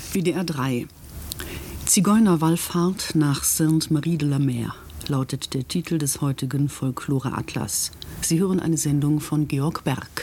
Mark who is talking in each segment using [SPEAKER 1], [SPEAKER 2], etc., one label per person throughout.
[SPEAKER 1] WDR 3. Zigeunerwallfahrt nach Sainte-Marie-de-la-Mer lautet der Titel des heutigen Folklore-Atlas. Sie hören eine Sendung von Georg Berg.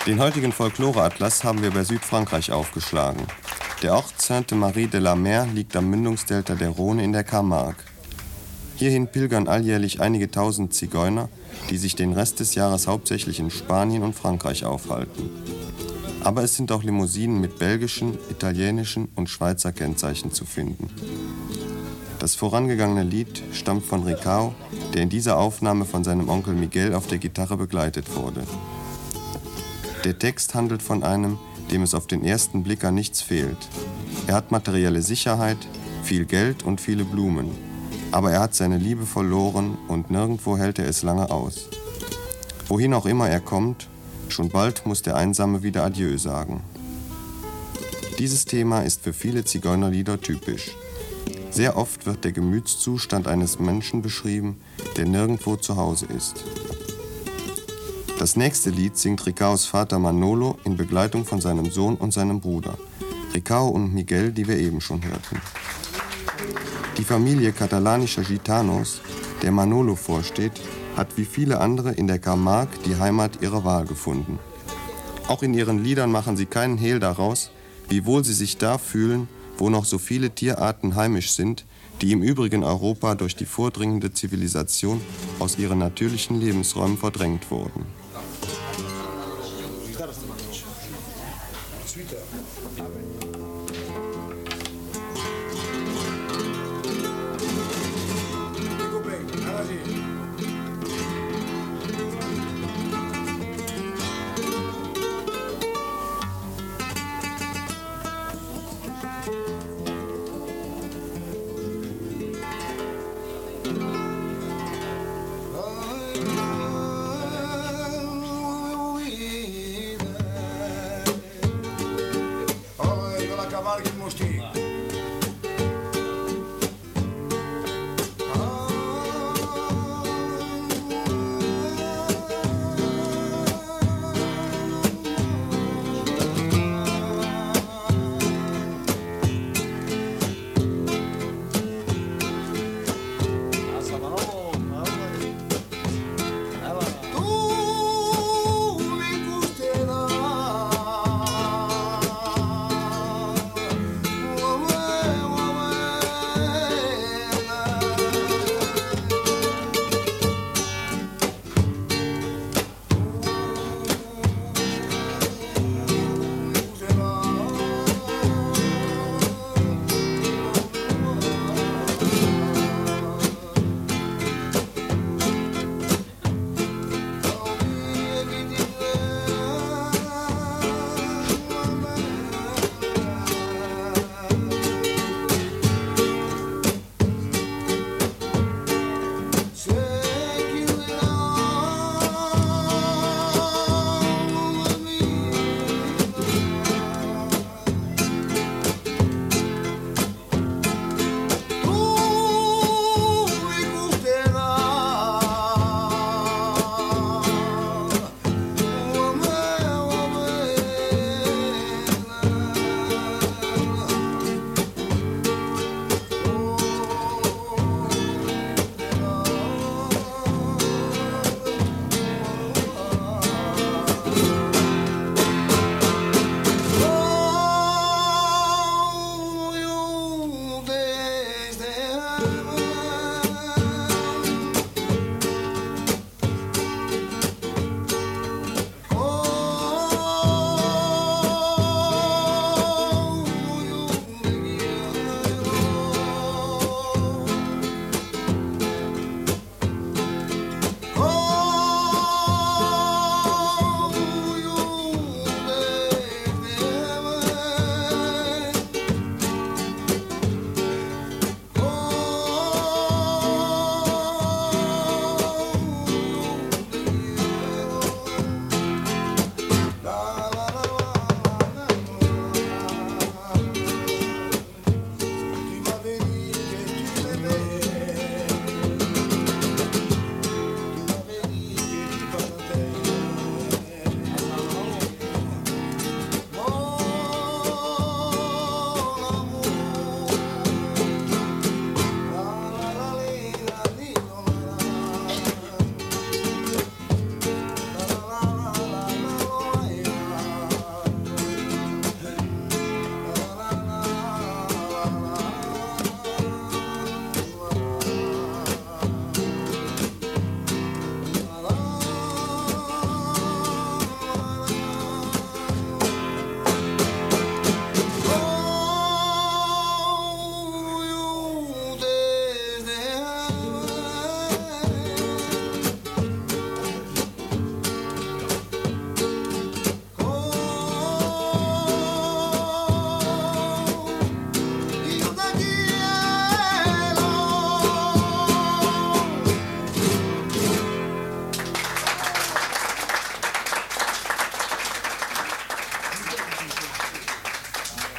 [SPEAKER 2] Den heutigen Folklore-Atlas haben wir bei Südfrankreich aufgeschlagen. Der Ort Sainte-Marie-de-la-Mer liegt am Mündungsdelta der Rhône in der Camargue. Hierhin pilgern alljährlich einige tausend Zigeuner, die sich den Rest des Jahres hauptsächlich in Spanien und Frankreich aufhalten. Aber es sind auch Limousinen mit belgischen, italienischen und Schweizer Kennzeichen zu finden. Das vorangegangene Lied stammt von Ricao, der in dieser Aufnahme von seinem Onkel Miguel auf der Gitarre begleitet wurde. Der Text handelt von einem, dem es auf den ersten Blick an nichts fehlt. Er hat materielle Sicherheit, viel Geld und viele Blumen. Aber er hat seine Liebe verloren und nirgendwo hält er es lange aus. Wohin auch immer er kommt, schon bald muss der Einsame wieder Adieu sagen. Dieses Thema ist für viele Zigeunerlieder typisch. Sehr oft wird der Gemütszustand eines Menschen beschrieben, der nirgendwo zu Hause ist. Das nächste Lied singt Ricaos Vater Manolo in Begleitung von seinem Sohn und seinem Bruder, Ricao und Miguel, die wir eben schon hörten. Die Familie katalanischer Gitanos, der Manolo vorsteht, hat wie viele andere in der Camargue die Heimat ihrer Wahl gefunden. Auch in ihren Liedern machen sie keinen Hehl daraus, wie wohl sie sich da fühlen, wo noch so viele Tierarten heimisch sind, die im übrigen Europa durch die vordringende Zivilisation aus ihren natürlichen Lebensräumen verdrängt wurden.
[SPEAKER 3] Camargue e Mostigo.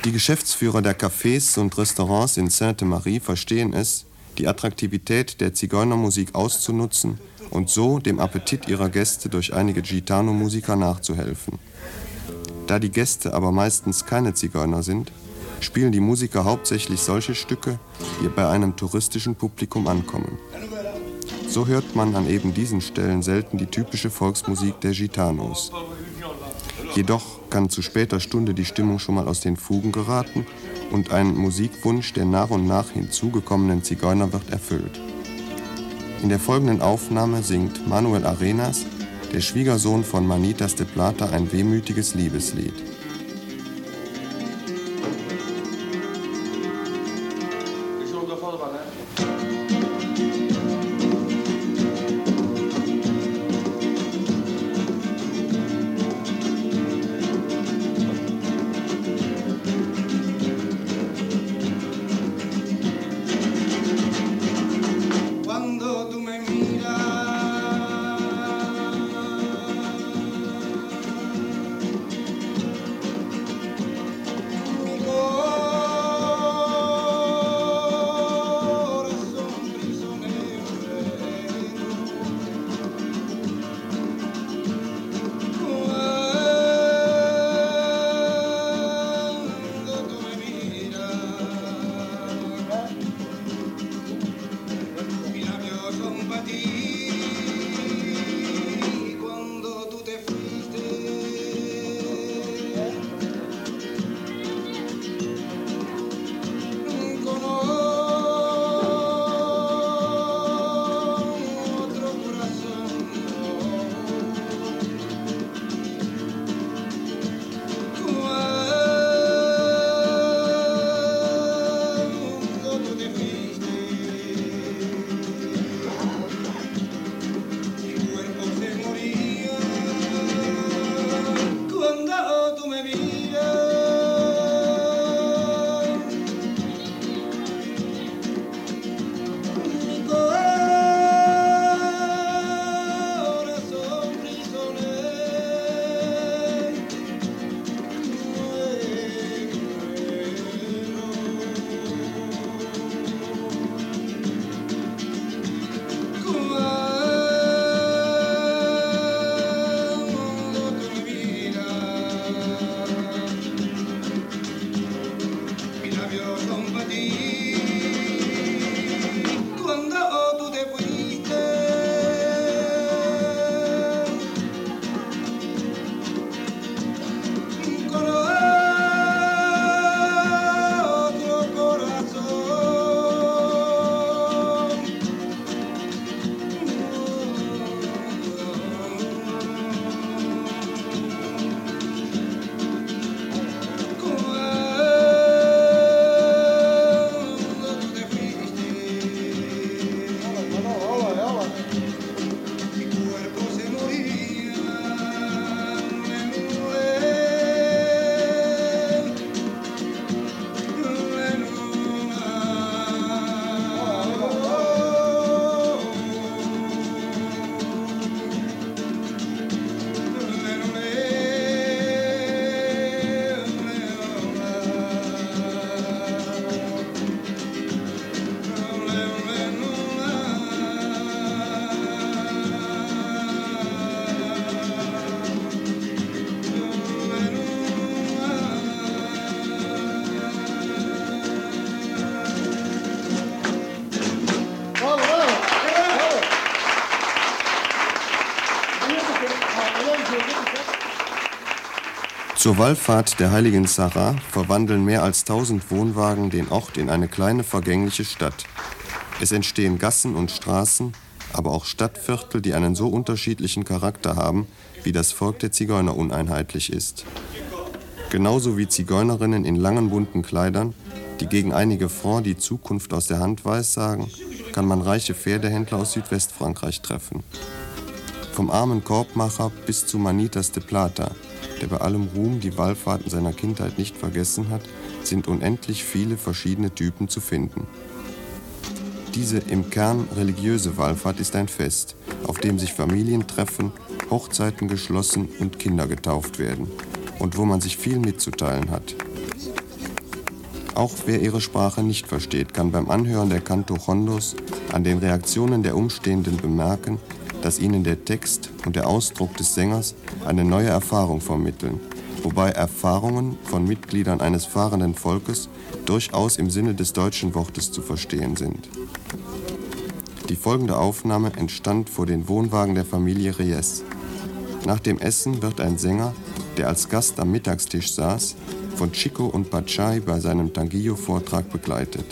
[SPEAKER 2] Die Geschäftsführer der Cafés und Restaurants in Sainte-Marie verstehen es, die Attraktivität der Zigeunermusik auszunutzen und so dem Appetit ihrer Gäste durch einige Gitano-Musiker nachzuhelfen. Da die Gäste aber meistens keine Zigeuner sind, spielen die Musiker hauptsächlich solche Stücke, die bei einem touristischen Publikum ankommen. So hört man an eben diesen Stellen selten die typische Volksmusik der Gitanos. Jedoch kann zu später Stunde die Stimmung schon mal aus den Fugen geraten und ein Musikwunsch der nach und nach hinzugekommenen Zigeuner wird erfüllt. In der folgenden Aufnahme singt Manuel Arenas, der Schwiegersohn von Manitas de Plata, ein wehmütiges Liebeslied. Zur Wallfahrt der heiligen Sarah verwandeln mehr als 1000 Wohnwagen den Ort in eine kleine vergängliche Stadt. Es entstehen Gassen und Straßen, aber auch Stadtviertel, die einen so unterschiedlichen Charakter haben, wie das Volk der Zigeuner uneinheitlich ist. Genauso wie Zigeunerinnen in langen bunten Kleidern, die gegen einige Francs die Zukunft aus der Hand weissagen, kann man reiche Pferdehändler aus Südwestfrankreich treffen. Vom armen Korbmacher bis zu Manitas de Plata, der bei allem Ruhm die Wallfahrten seiner Kindheit nicht vergessen hat, sind unendlich viele verschiedene Typen zu finden. Diese im Kern religiöse Wallfahrt ist ein Fest, auf dem sich Familien treffen, Hochzeiten geschlossen und Kinder getauft werden und wo man sich viel mitzuteilen hat. Auch wer ihre Sprache nicht versteht, kann beim Anhören der Canto-Rondos an den Reaktionen der Umstehenden bemerken, dass ihnen der Text und der Ausdruck des Sängers eine neue Erfahrung vermitteln, wobei Erfahrungen von Mitgliedern eines fahrenden Volkes durchaus im Sinne des deutschen Wortes zu verstehen sind. Die folgende Aufnahme entstand vor den Wohnwagen der Familie Reyes. Nach dem Essen wird ein Sänger, der als Gast am Mittagstisch saß, von Chico und Pachai bei seinem Tanguillo-Vortrag begleitet.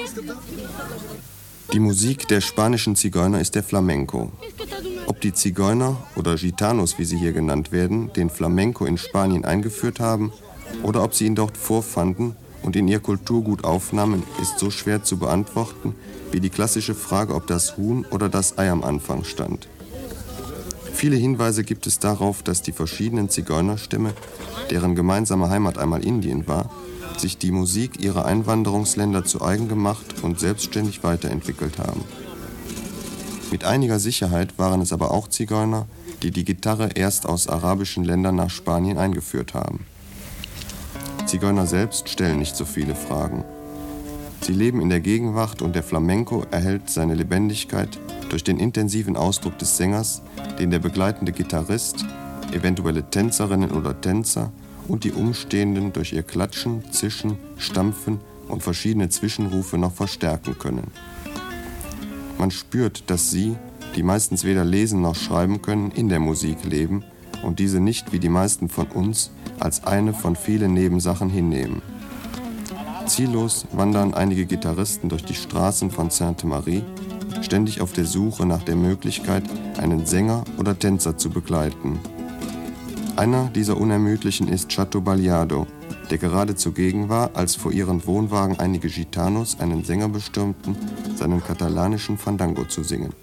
[SPEAKER 2] Die Musik der spanischen Zigeuner ist der Flamenco. Ob die Zigeuner oder Gitanos, wie sie hier genannt werden, den Flamenco in Spanien eingeführt haben oder ob sie ihn dort vorfanden und in ihr Kulturgut aufnahmen, ist so schwer zu beantworten wie die klassische Frage, ob das Huhn oder das Ei am Anfang stand. Viele Hinweise gibt es darauf, dass die verschiedenen Zigeunerstämme, deren gemeinsame Heimat einmal Indien war, sich die Musik ihrer Einwanderungsländer zu eigen gemacht und selbstständig weiterentwickelt haben. Mit einiger Sicherheit waren es aber auch Zigeuner, die die Gitarre erst aus arabischen Ländern nach Spanien eingeführt haben. Zigeuner selbst stellen nicht so viele Fragen. Sie leben in der Gegenwart und der Flamenco erhält seine Lebendigkeit durch den intensiven Ausdruck des Sängers, den der begleitende Gitarrist, eventuelle Tänzerinnen oder Tänzer und die Umstehenden durch ihr Klatschen, Zischen, Stampfen und verschiedene Zwischenrufe noch verstärken können. Man spürt, dass sie, die meistens weder lesen noch schreiben können, in der Musik leben und diese nicht wie die meisten von uns als eine von vielen Nebensachen hinnehmen. Ziellos wandern einige Gitarristen durch die Straßen von Sainte-Marie, ständig auf der Suche nach der Möglichkeit, einen Sänger oder Tänzer zu begleiten. Einer dieser Unermüdlichen ist Chato Baliado, der gerade zugegen war, als vor ihren Wohnwagen einige Gitanos einen Sänger bestürmten, seinen katalanischen Fandango zu singen.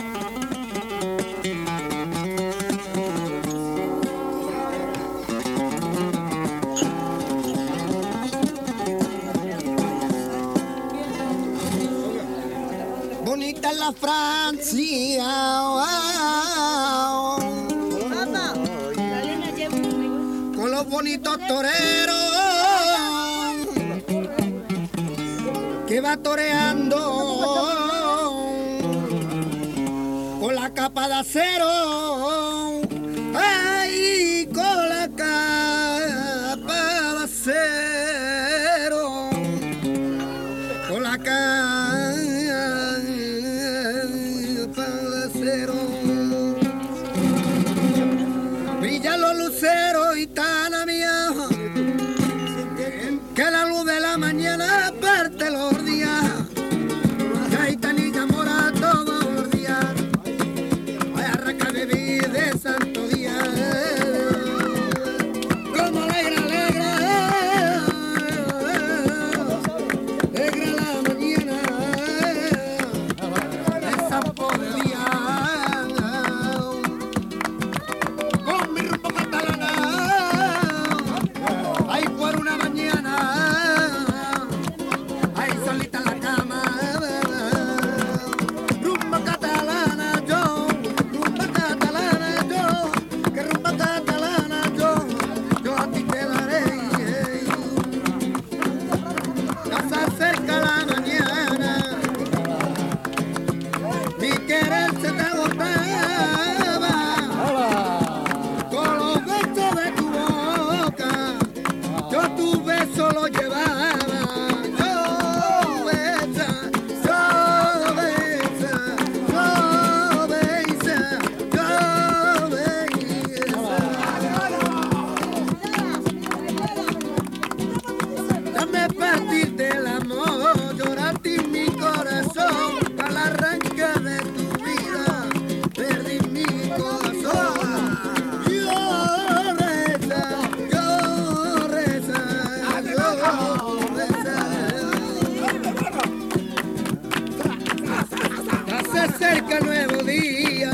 [SPEAKER 3] Bonita la Francia, wow. Con los bonitos toreros que va toreando con la capa de acero, ay, con la capa de acero, con la capa de acero, brillan los luceros y tana mía, que la luz de la mañana parte los días, gaitanilla mora todos los días, vaya arranca de vida de santo día, como alegra, alegra, alegra la mañana, de San día, con mi rumbo catalana, ay por una mañana, ay solita en la cama, rumba catalana yo, que rumba catalana yo a ti te daré. Ya se acerca la mañana, mi querer se te agotaba, con los besos de tu boca, yo tu beso lo llevaba. Yo besa, yo besa, yo besa, yo besa. Dame partirte el amor, llorarte en mi corazón, al arranque de tu vida, perdí mi corazón. Yo reza, yo reza, yo reza. Ya se acerca el nuevo día,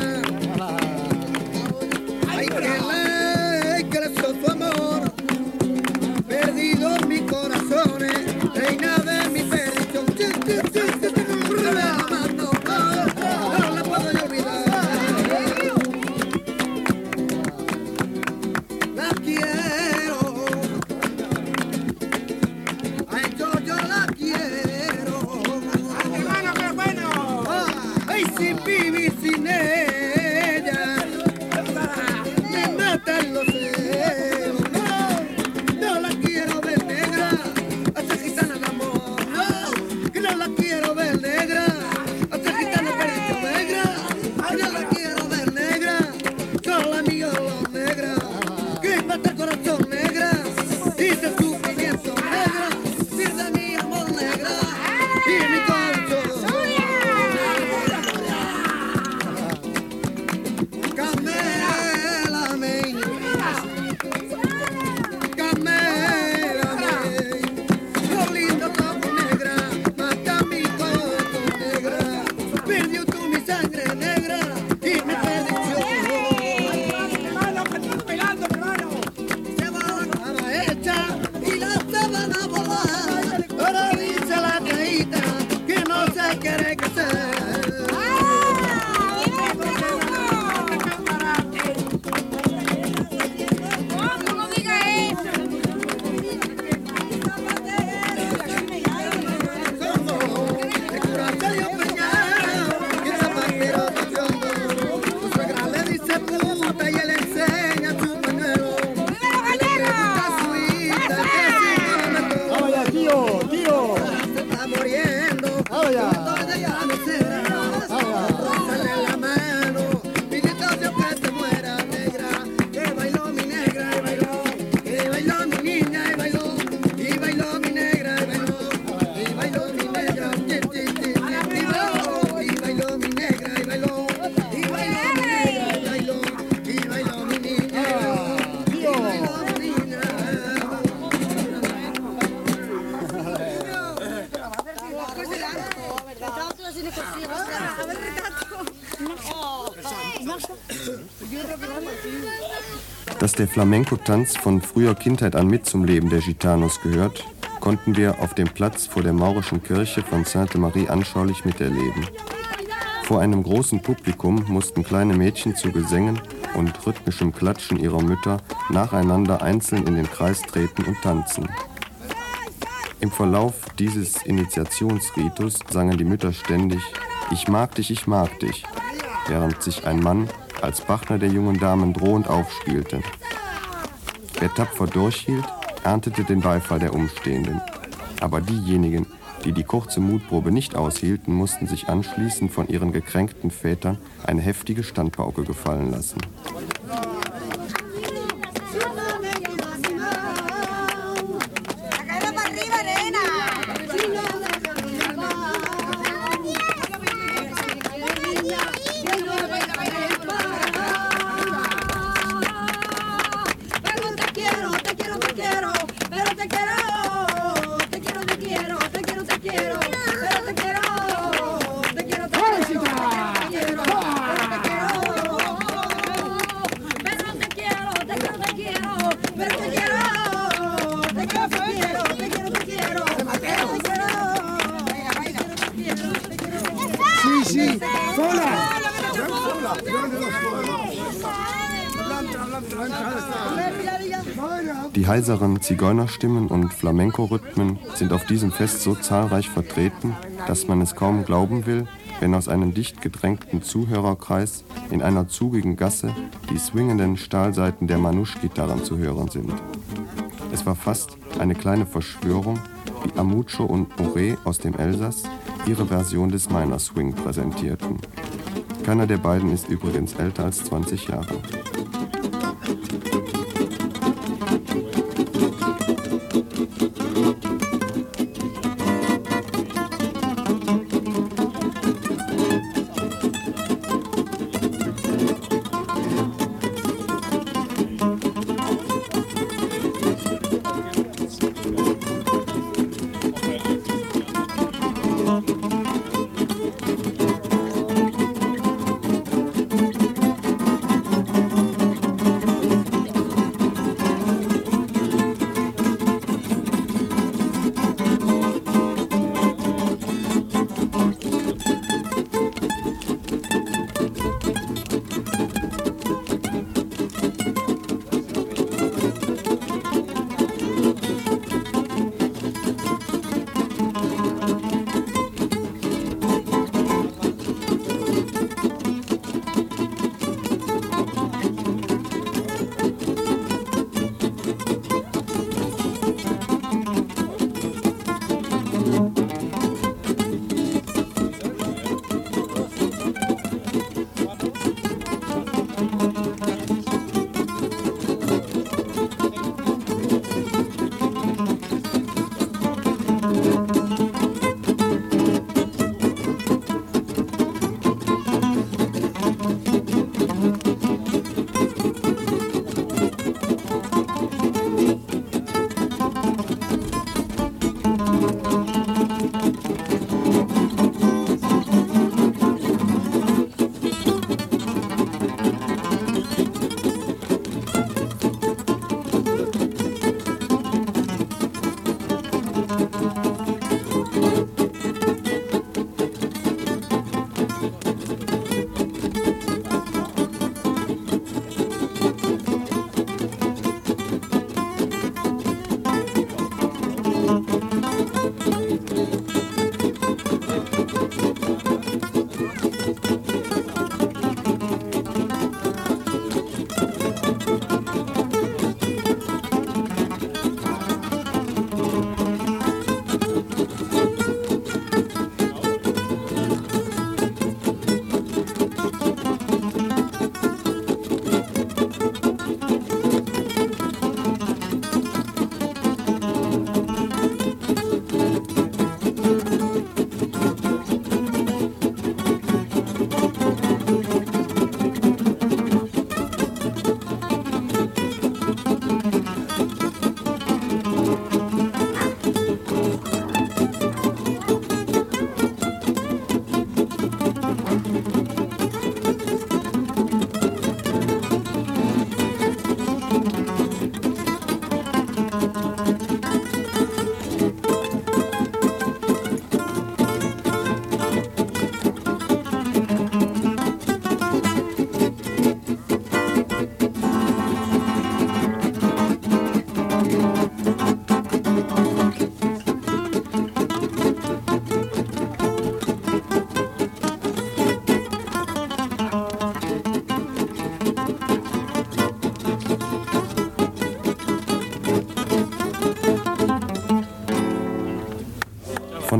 [SPEAKER 3] ay que le hizo tu amor, perdido mi corazón, reina de mi perdición. No la puedo yo olvidar. La quiero, ay yo la quiero. Ay sin vivir sin ella, me matan los celos. No la quiero ver negra, hasta gitana el amor. No, que no la quiero ver negra, hasta gitana perdición negra. Que no la quiero ver negra, solo amigo de los negras. Que mata el corazón negra, y se sufrimiento negra, pierde mi amor negra, y mi
[SPEAKER 2] Dass der Flamenco-Tanz von früher Kindheit an mit zum Leben der Gitanos gehört, konnten wir auf dem Platz vor der maurischen Kirche von Sainte-Marie anschaulich miterleben. Vor einem großen Publikum mussten kleine Mädchen zu Gesängen und rhythmischem Klatschen ihrer Mütter nacheinander einzeln in den Kreis treten und tanzen. Im Verlauf dieses Initiationsritus sangen die Mütter ständig »Ich mag dich, während sich ein Mann als Partner der jungen Damen drohend aufspielte. Wer tapfer durchhielt, erntete den Beifall der Umstehenden. Aber diejenigen, die die kurze Mutprobe nicht aushielten, mussten sich anschließend von ihren gekränkten Vätern eine heftige Standpauke gefallen lassen. Die heiseren Zigeunerstimmen und Flamenco-Rhythmen sind auf diesem Fest so zahlreich vertreten, dass man es kaum glauben will, wenn aus einem dicht gedrängten Zuhörerkreis in einer zugigen Gasse die swingenden Stahlsaiten der Manouche-Gitarren zu hören sind. Es war fast eine kleine Verschwörung, wie Amucho und Oré aus dem Elsass ihre Version des Minor Swing präsentierten. Keiner der beiden ist übrigens älter als 20 Jahre.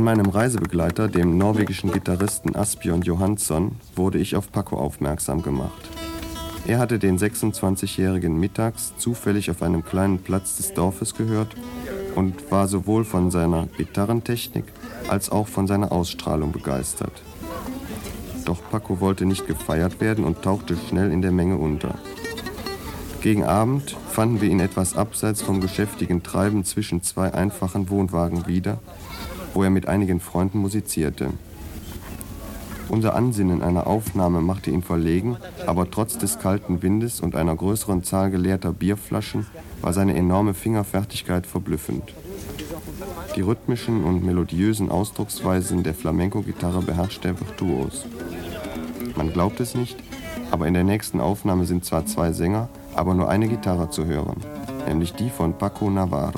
[SPEAKER 2] Von meinem Reisebegleiter, dem norwegischen Gitarristen Asbjørn Johansson, wurde ich auf Paco aufmerksam gemacht. Er hatte den 26-Jährigen mittags zufällig auf einem kleinen Platz des Dorfes gehört und war sowohl von seiner Gitarrentechnik als auch von seiner Ausstrahlung begeistert. Doch Paco wollte nicht gefeiert werden und tauchte schnell in der Menge unter. Gegen Abend fanden wir ihn etwas abseits vom geschäftigen Treiben zwischen zwei einfachen Wohnwagen wieder, wo er mit einigen Freunden musizierte. Unser Ansinnen einer Aufnahme machte ihn verlegen, aber trotz des kalten Windes und einer größeren Zahl geleerter Bierflaschen war seine enorme Fingerfertigkeit verblüffend. Die rhythmischen und melodiösen Ausdrucksweisen der Flamenco-Gitarre beherrschte er virtuos. Man glaubt es nicht, aber in der nächsten Aufnahme sind zwar zwei Sänger, aber nur eine Gitarre zu hören, nämlich die von Paco Navarro.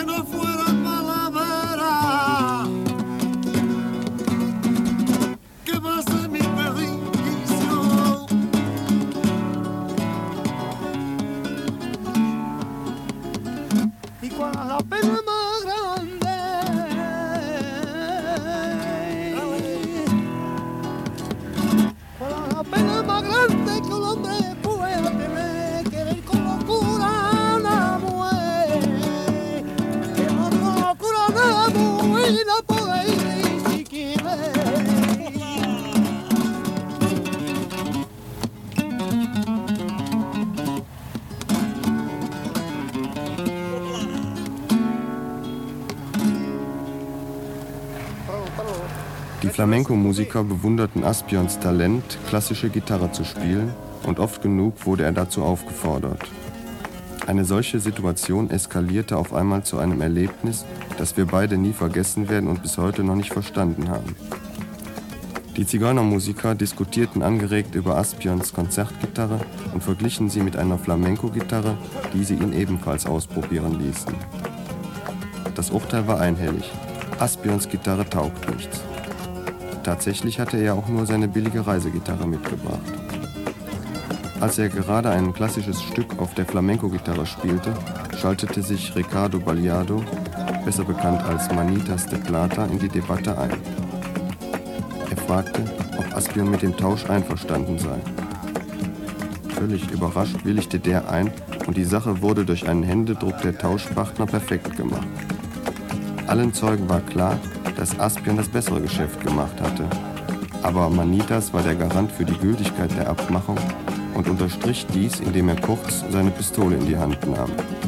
[SPEAKER 2] Die Flamenco-Musiker bewunderten Aspions Talent, klassische Gitarre zu spielen, und oft genug wurde er dazu aufgefordert. Eine solche Situation eskalierte auf einmal zu einem Erlebnis, das wir beide nie vergessen werden und bis heute noch nicht verstanden haben. Die Zigeunermusiker diskutierten angeregt über Aspions Konzertgitarre und verglichen sie mit einer Flamenco-Gitarre, die sie ihn ebenfalls ausprobieren ließen. Das Urteil war einhellig: Aspions Gitarre taugt nichts. Tatsächlich hatte er auch nur seine billige Reisegitarre mitgebracht. Als er gerade ein klassisches Stück auf der Flamenco-Gitarre spielte, schaltete sich Ricardo Balliado, besser bekannt als Manitas de Plata, in die Debatte ein. Er fragte, ob Aspion mit dem Tausch einverstanden sei. Völlig überrascht willigte der ein und die Sache wurde durch einen Händedruck der Tauschpartner perfekt gemacht. Allen Zeugen war klar, dass Aspion das bessere Geschäft gemacht hatte. Aber Manitas war der Garant für die Gültigkeit der Abmachung und unterstrich dies, indem er kurz seine Pistole in die Hand nahm.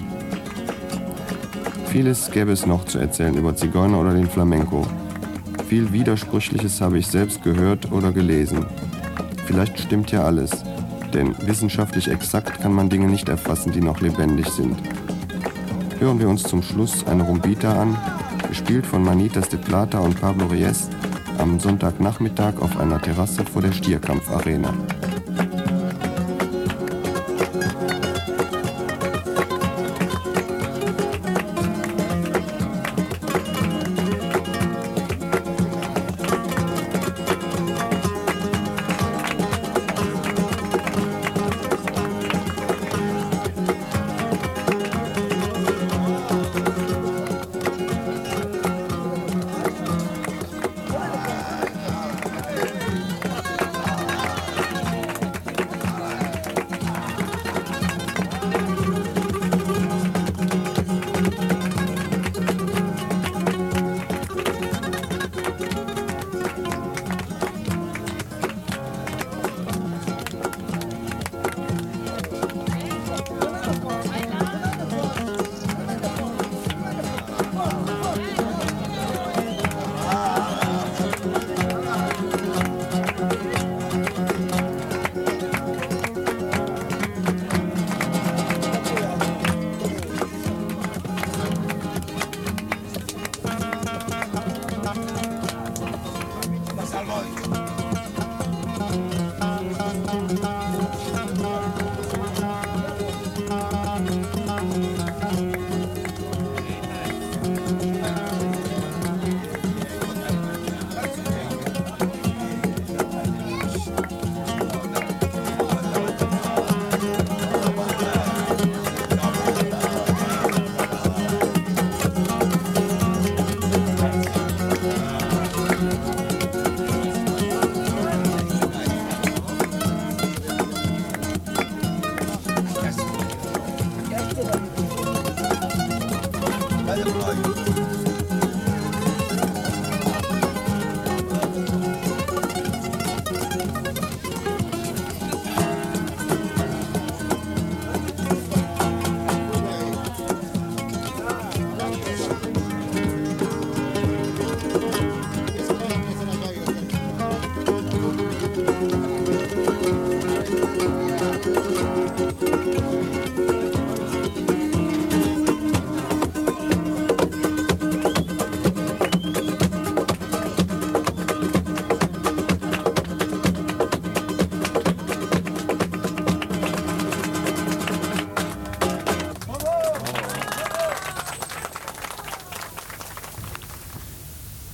[SPEAKER 2] Vieles gäbe es noch zu erzählen über Zigeuner oder den Flamenco. Viel Widersprüchliches habe ich selbst gehört oder gelesen. Vielleicht stimmt ja alles, denn wissenschaftlich exakt kann man Dinge nicht erfassen, die noch lebendig sind. Hören wir uns zum Schluss eine Rumbita an, gespielt von Manitas de Plata und Pablo Reyes, am Sonntagnachmittag auf einer Terrasse vor der Stierkampfarena.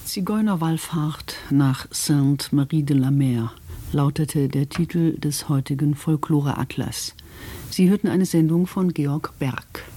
[SPEAKER 1] Zigeunerwallfahrt nach Sainte-Marie-de-la-Mer lautete der Titel des heutigen Folklore-Atlas. Sie hörten eine Sendung von Georg Berg.